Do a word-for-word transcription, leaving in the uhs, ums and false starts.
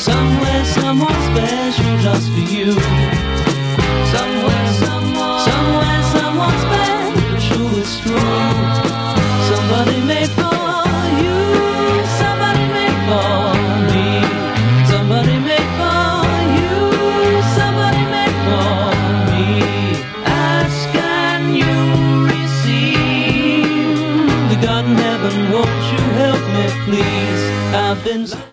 Somewhere, someone special just for you. Somewhere, someone, somewhere, someone special is true. Somebody made for you. Somebody made for me. Somebody made for you. Somebody made for me. Ask and you receive. The God in heaven, won't you help me, please? I've been